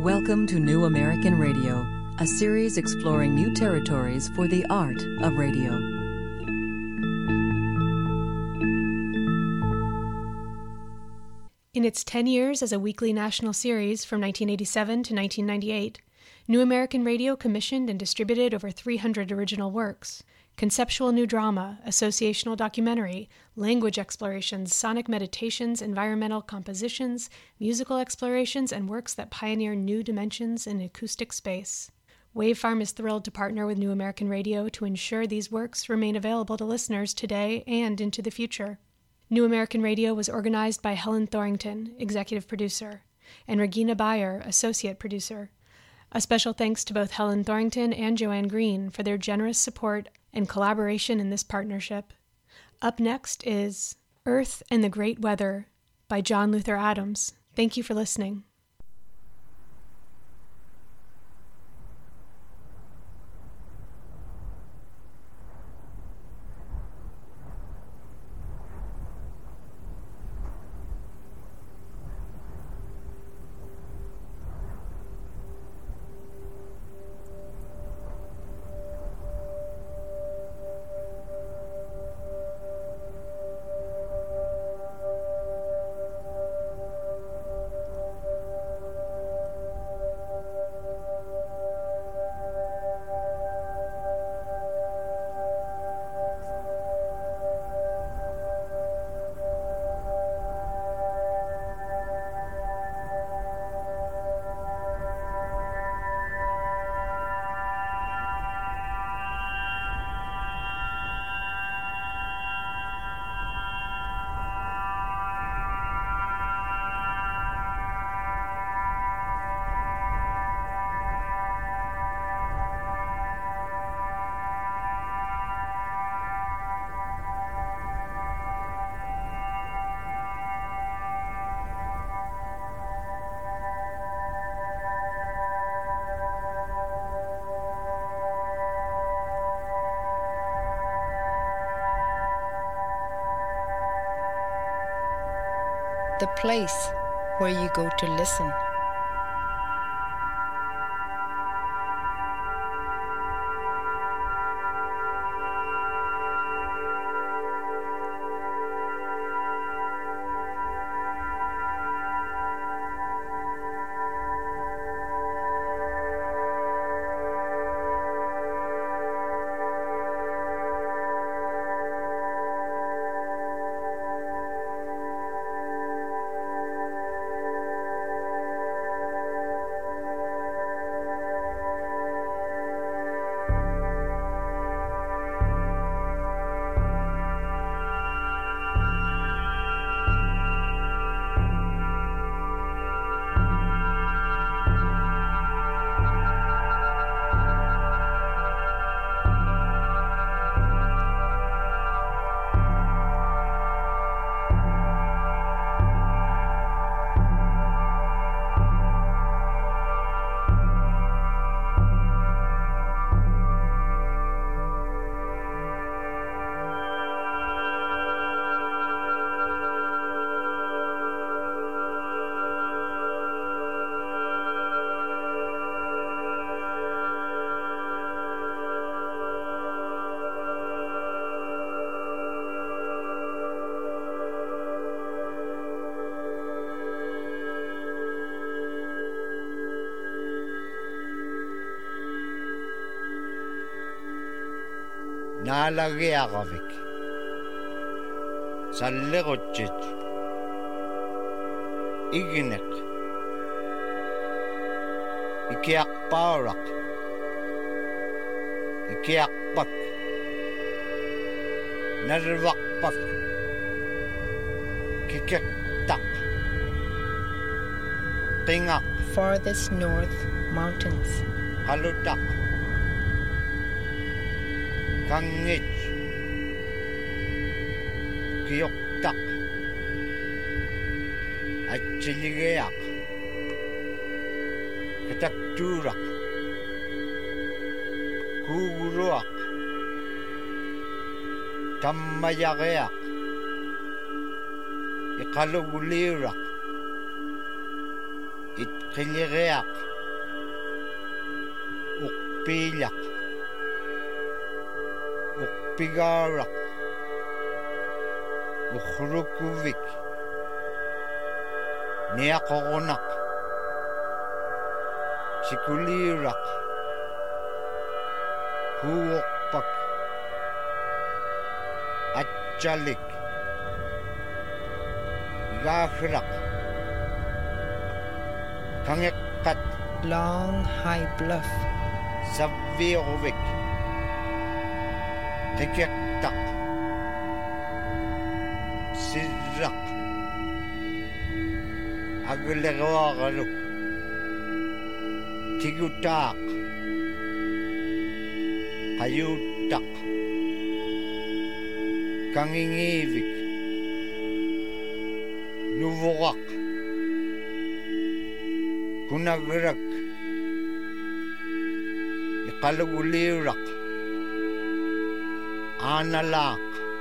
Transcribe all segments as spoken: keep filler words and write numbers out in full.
Welcome to New American Radio, a series exploring new territories for the art of radio. In its ten years as a weekly national series from nineteen eighty-seven to nineteen ninety-eight, New American Radio commissioned and distributed over three hundred original works. Conceptual new drama, associational documentary, language explorations, sonic meditations, environmental compositions, musical explorations, and works that pioneer new dimensions in acoustic space. Wavefarm is thrilled to partner with New American Radio to ensure these works remain available to listeners today and into the future. New American Radio was organized by Helen Thorington, executive producer, and Regina Bayer, associate producer. A special thanks to both Helen Thorington and Joanne Green for their generous support and collaboration in this partnership. Up next is Earth and the Great Weather by John Luther Adams. Thank you for listening. The place where you go to listen. Naalagiaqavik sallequtsit igineq ikiaqpauraq ikiaqpak narvaqpak kikeqtaq qingaq Farthest North Mountains. qalutaq kangit kiyuktaq atchiligeaq katakturaq kuguruaq tammayageaq iqaluguliuraq itqiligeaq Ukpiillaq. Ukpigaaraq. Uxrukuvik. Niaqoqunaq. Sikuliiraq. Huuqpak. Atchalik. Igaaqraq. Kangeqqat. Long high bluff. Savviiruvik. Qikiqtaq. Sirraq. Aguleruaraluk. Tigutaaq. Qayuuttaq. Kangingiivik. Nuvuraq. Kunagirak. Iqaluguliiraq. Aanalaaq.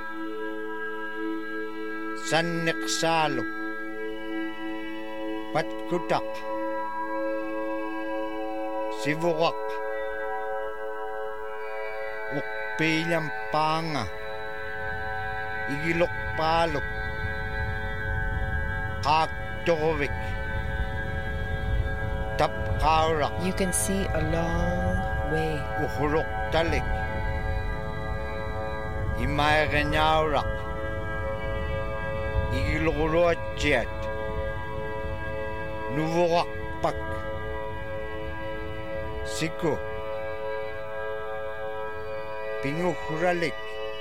Sanniqsaaluk. Patkutaq. Sivuraq. Uqpiillampaanga. Igiluqpaaluk. Qaaqtoruvik. Tapqauraq. You can see a long way. Uhuruqtalik. Imairenauraq. Igilguruatsiat. Nuvuraqpak. Siku. Pinguhralik.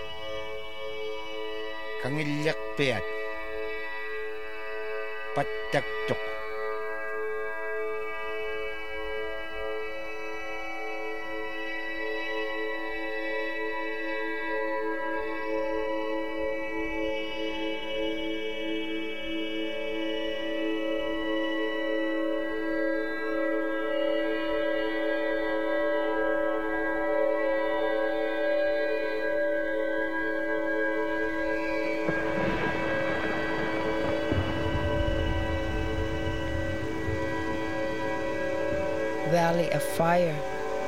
Kangilliqpiat. Pattaktuq. Valley of Fire.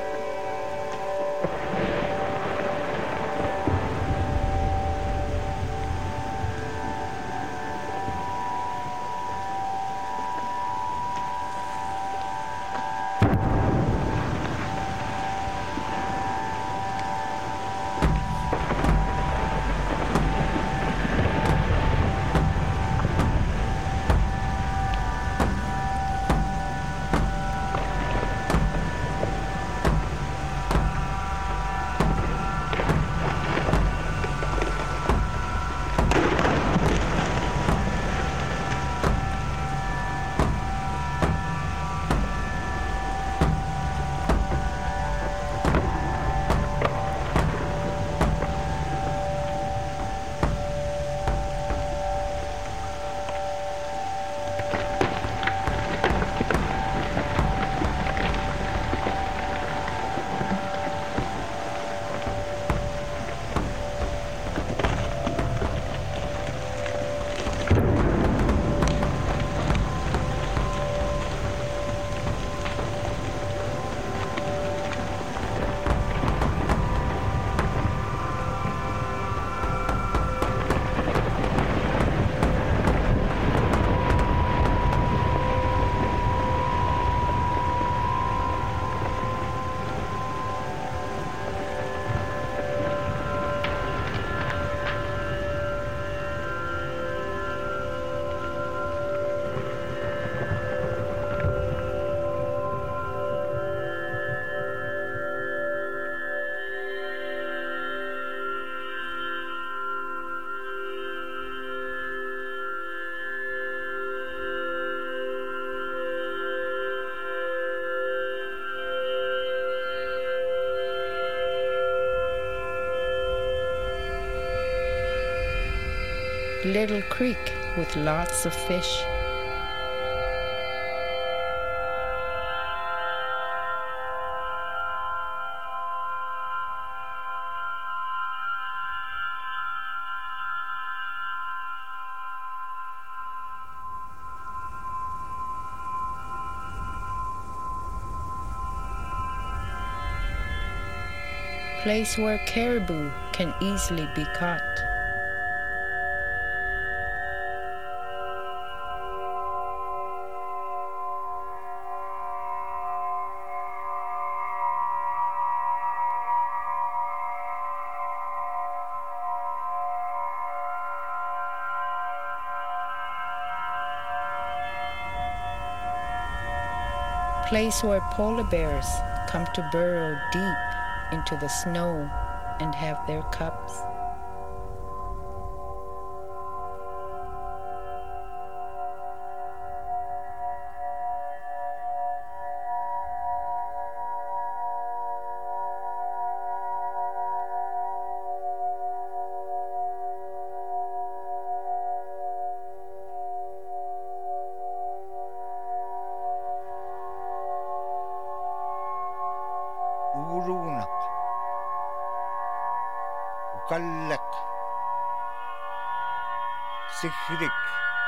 Little creek with lots of fish. place where caribou can easily be caught. Place where polar bears come to burrow deep into the snow and have their cubs. Urunak. Ukallak. Sikrik.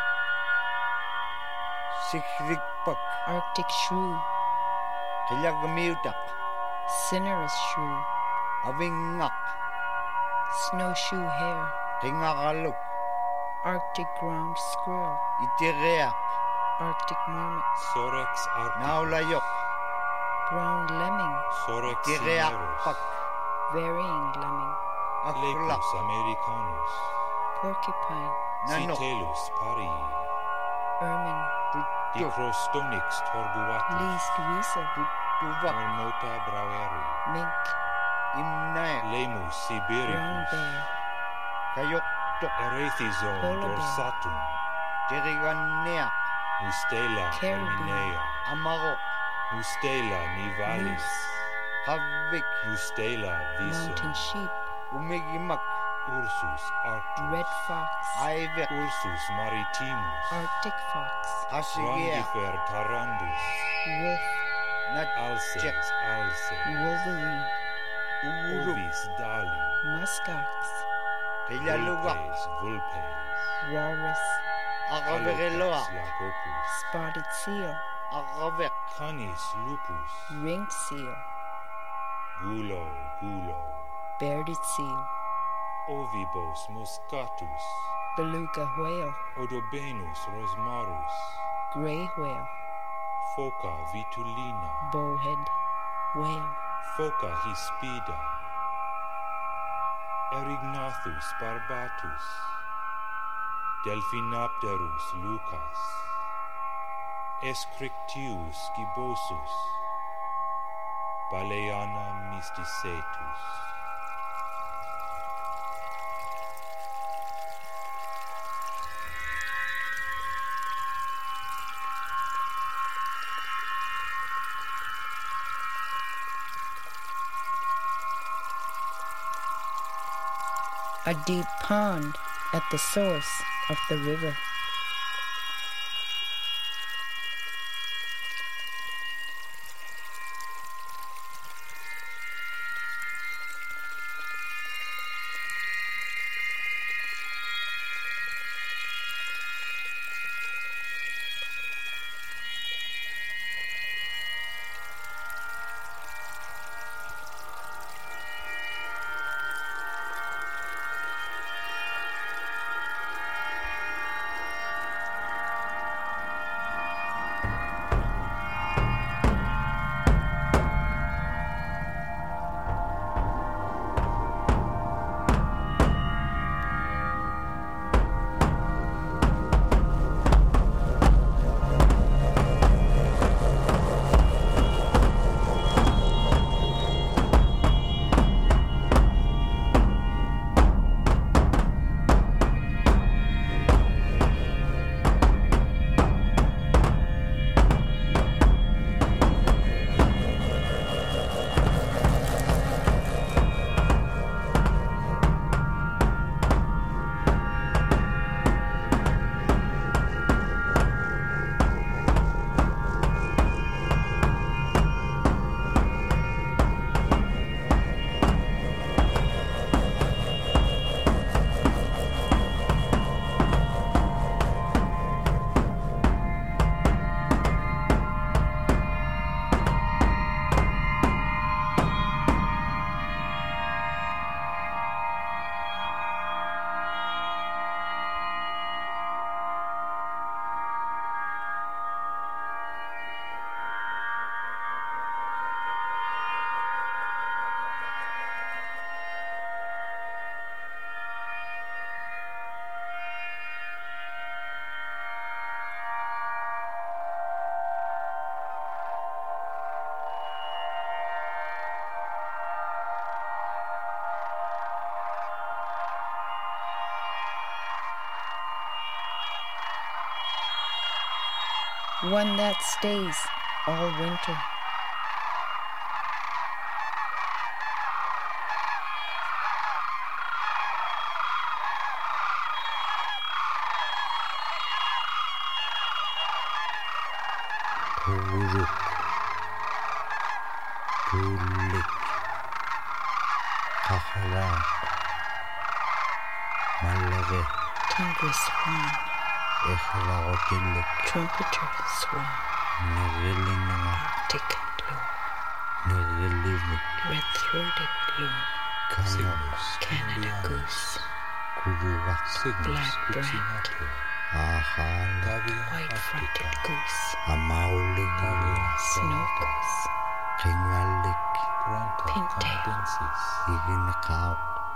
Sikrikpak. Arctic shrew, Tilagmiutak. cinereous shrew, Avingak. snowshoe hare, Tingakaluk. Arctic ground squirrel, Itireak. Arctic marmot, Sorex arcticus. Naulayok. brown lemming, Sorex Itireak cinereus. pak. varying lemming, Akulak. Lepus americanus. porcupine, Nanok. Citelus parii. ermine, Tutuk. Dicrostonix torguatus. least weasel, Tuvak. Marmota braueri. mink, Imnaek. Lemus brown sibiricus. bear, Kayok tok. Erethizon Polar bear. dorsatum. Tiriganeak. Mustela Caribou. herminea. Amarok. Mustela nivalis. moose, Havik. Mustela mountain visum. sheep, Umigimak. Ursus arctus. red fox, Aivek. Ursus maritimus. Arctic fox, Hasigeak. Rangifer tarandus. wolf, Alces Natjek. alce. wolverine, Uruk. Ovis dali. muskox, Tilaluvak. Vulpes vulpes. walrus, Agavereloa. Alopex lacopus. spotted seal, Agavek. Canis lupus. ringed seal, Gulo gulo. bearded seal, Ovibos moscatus. beluga whale, Odobenus rosmarus. gray whale, Phoca vitulina. bowhead whale, Phoca hispida. Erignathus barbatus. Delphinopterus lucas. Escrictius gibosus. Baleana mysticetus. a deep pond at the source of the river. one that stays all winter. Turuk, Tulik, Kaharak, Malare, Timber swan, Echelagotilik, trumpeter swan, Nerilinga, Arctic loon, Nerilivik, red-throated loon, Kano, Canada goose, Kururak, black brant, Ahal, white-fronted goose, Amauling, snow goose, Kingalik, pintail, Iginakau,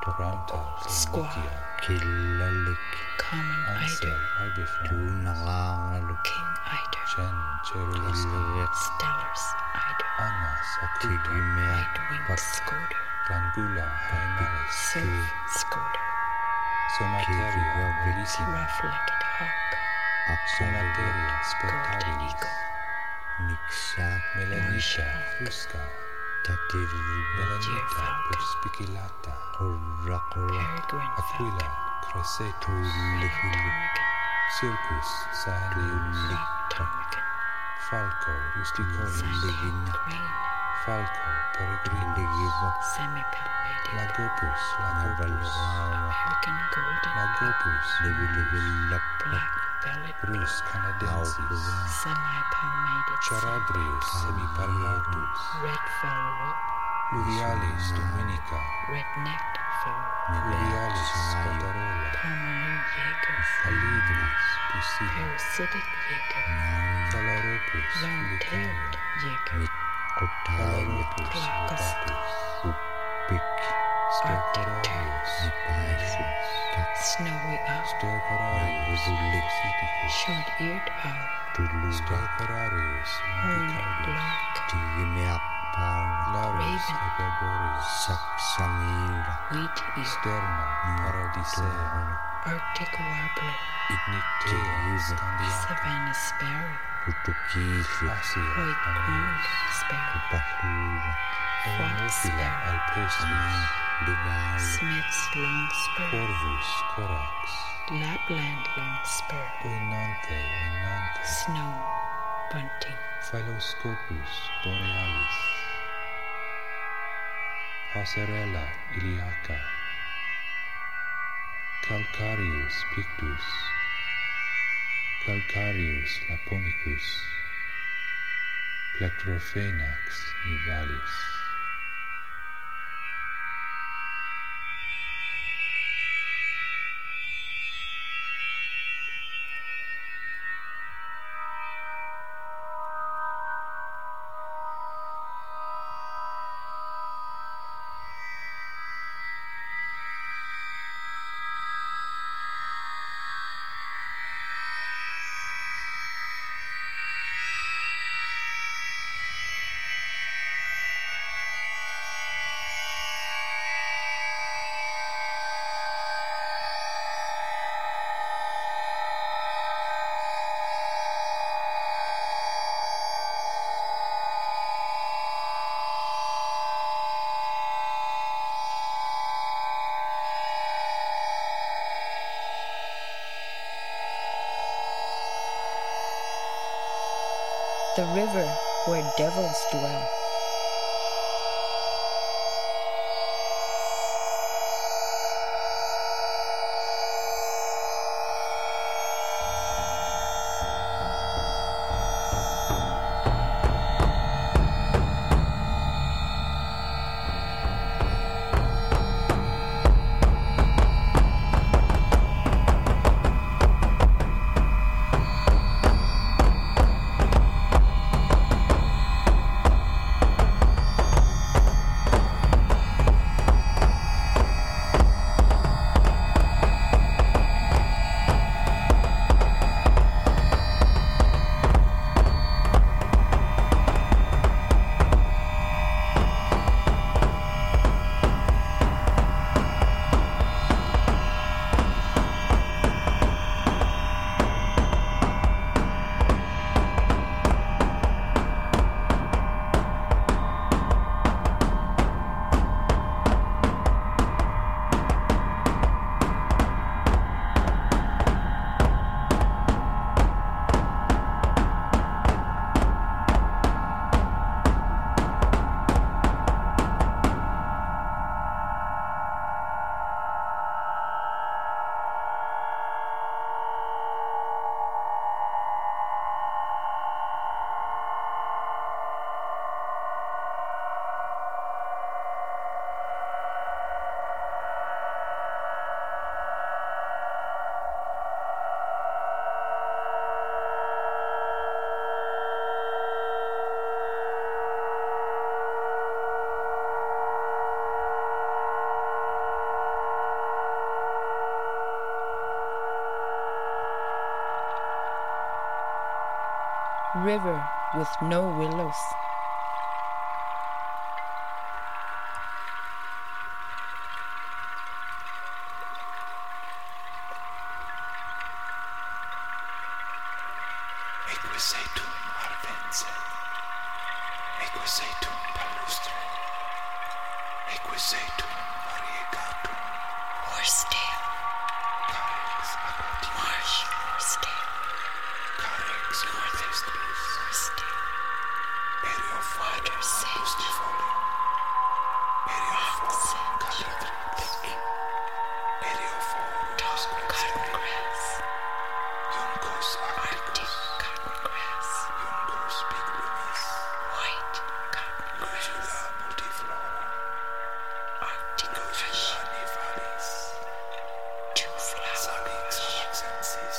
squaw, Kilalik, common eider, Tunangangaluk, king eider, Kilirek, stellar's eider, Tigimea, white-winged scoter, Rangula, Haimaris, surf scoter, Somateria, Velissima, rough-legged hawk, Somateria, golden Spectabilis, eagle, Niksak, Melanita, Fusca, Tatiriba, Melanita, Deerfalcon, Perspicillata, Kurakura, peregrine Aquila, falcon, Cressetus, ptarmigan, Circus, Saheneus, black ptarmigan, Falco, Rusticolus, Ligina, crane, Falco, Peregrinus, Ligiba, semi-palmated, Lagopus, Lagopus, Navalwara, American golden, Lagopus, Livilivillap, black-bellied, Rus canadensis, Augura, semi-palmated, Charadrius, semipalmatus, red fellow rook, Fluvialis, Dominica, red-necked fellow, Fluvialis, Sayo, Scatarola, Palmerine jaeger, Alidris, Pusilla, parasitic jaeger, Nari, Thalaropus, round-tailed Fulicarium, jaeger, Kotai, Thalaropus, Glaucus, Lobatus, Upik, Stercorarius, Nipaisus, Tak, snowy owl, Stercorarius, Rudulik, short-eared owl, Tuluba, Stercorarius, horned Monticardus, lark, Tigimeak, Par, Larus, Raven. Epigoris, Saksangira, wheat ear, Sterna, Paradisea, Arctic warbler, Ignictea, Scandiacus, savannah sparrow, Putukisi, Asia, white-crowned sparrow, Pahura, fox Oenophila, sparrow, Alpestris, Ligai, Smith's longspur, Corvus, Corax, Lapland longspur, Oenanthe, Oenanthe, snow bunting, Philoscopus, Borealis, Passerella, Iliaca, Calcarius, Pictus, Calcarius, Laponicus, Plectrophaenax, Nivalis. the river where devils dwell. river with no willows. Equisetum arvense, equisetum palustre, equisetum variegatum, Horsetail, carex aquatic, marsh horsetail, carex rupestris, horsetail, erioforum water sage, angustifolium, erioforum sage, cadatrix, erioforum cotton asquense, grass, Juncus Arctic arcticus, cotton grass, Juncus biglumis, white cotton grass, Lucula multiflora, Arctic rush, Lucula nivalis, two flowers, Salix alaxensis,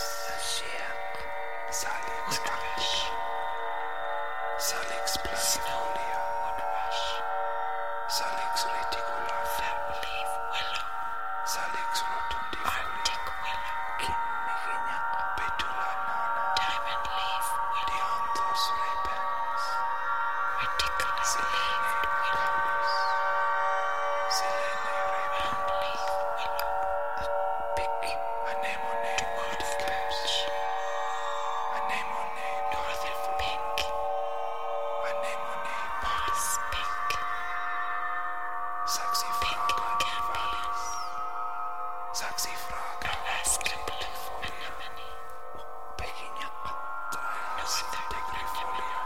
Salix arctica, Salix planifolia, woodrush, Salix reticulata, fat-leaf willow, Salix rotundifolia, Arctic willow, Betula nana, diamond-leaf willow, Dianthus repens, ridiculous-leafed willow, Caulus, Silene repens, round-leaf willow, Anemone multicaps, Anemone northern pink, Anemone moss pink, Saxifraga pink nivalis, Saxifraga Alaska blue multifolia, anemone, Trias northern integrifolia,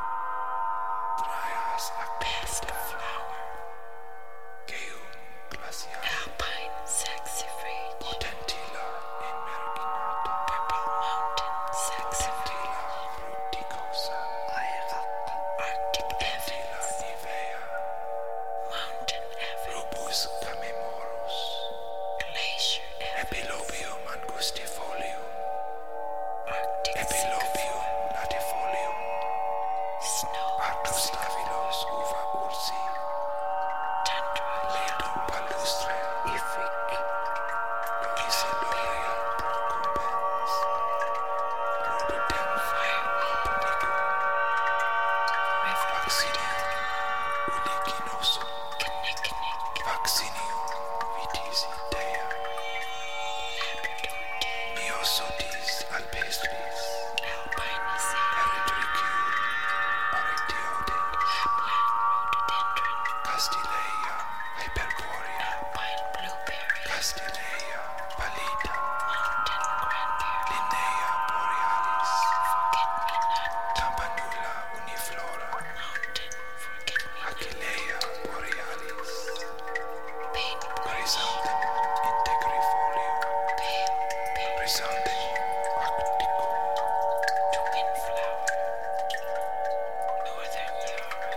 Trias best actipita, flower, Geum glacial, alpine saxifrage, Potentilla emerginata, purple mountain saxifrage, Potentilla fruticosa, Arctic Potentilla evans, nivea, mountain evans, Rubus camemorus, glacier evans, Epilobium angustifolium, Arctic Epilobium latifolium, snow, Arctus stabilos uva ursi, tundra, Ledum palustre, Ific, Luisiloria procumbens, Rhododendron apnicum, river, Vaccinium uliginosum, kinnikinnick, Vaccinium vitisi dea, Labrador deer, Myosotis alpestris, alpinism, Erythricule orectiode, Lapland rhododendron, Castileia hyperborea, alpine blueberry, Castileia pallida, mountain cranberry, Linnea borealis, forget-me-not, Campanula uniflora, mountain forget-me-not, Achillea borealis, paintbrush, Chrysanthemum integrifolium, pale, pale, Chrysanthemum arcticum, twin flower, northern yarrow,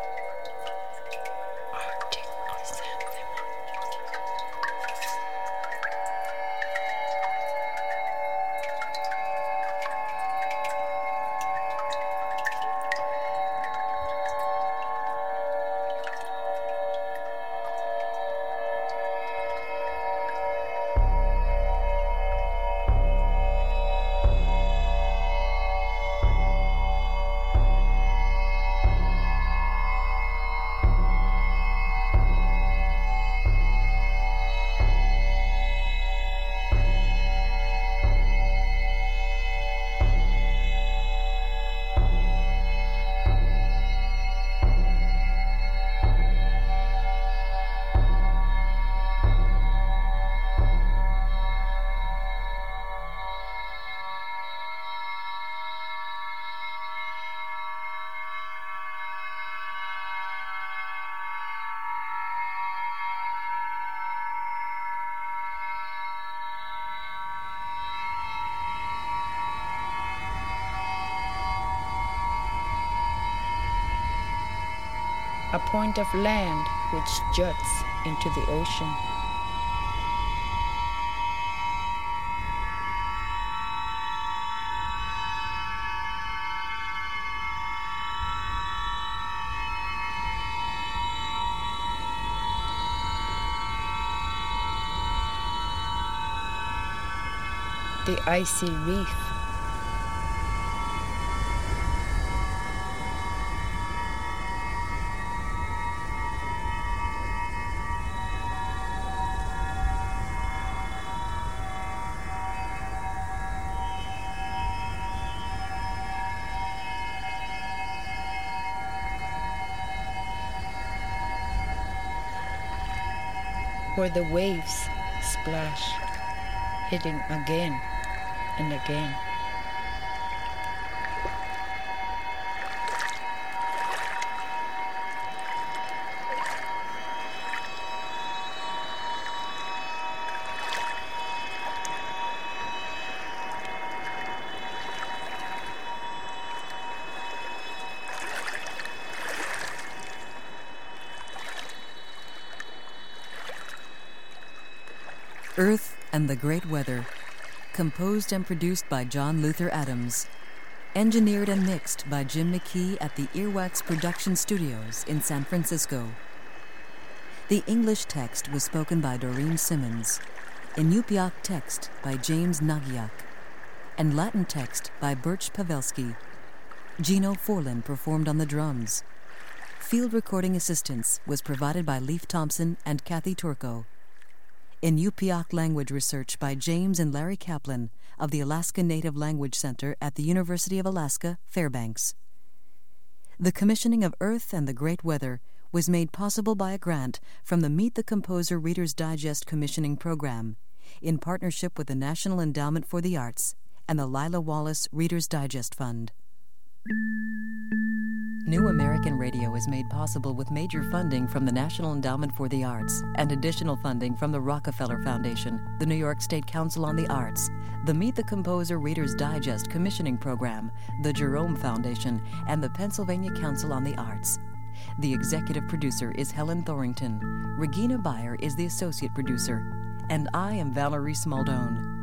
Arctic chrysanthemum, a point of land which juts into the ocean. The icy reef, where the waves splash, hitting again and again. Earth and the Great Weather, composed and produced by John Luther Adams, engineered and mixed by Jim McKee at the Earwax Production Studios in San Francisco. The English text was spoken by Doreen Simmons, Inupiaq text by James Nagiak, and Latin text by Birch Pavelski. Gino Forlin performed on the drums. Field recording assistance was provided by Leif Thompson and Kathy Turco. Inupiaq language research by James and Larry Kaplan of the Alaska Native Language Center at the University of Alaska, Fairbanks. The commissioning of Earth and the Great Weather was made possible by a grant from the Meet the Composer Reader's Digest Commissioning Program in partnership with the National Endowment for the Arts and the Lila Wallace Reader's Digest Fund. New American Radio is made possible with major funding from the National Endowment for the Arts and additional funding from the Rockefeller Foundation, the New York State Council on the Arts, the Meet the Composer Reader's Digest Commissioning Program, the Jerome Foundation, and the Pennsylvania Council on the Arts. The executive producer is Helen Thorington. Regina Beyer is the associate producer. And I am Valerie Smaldone.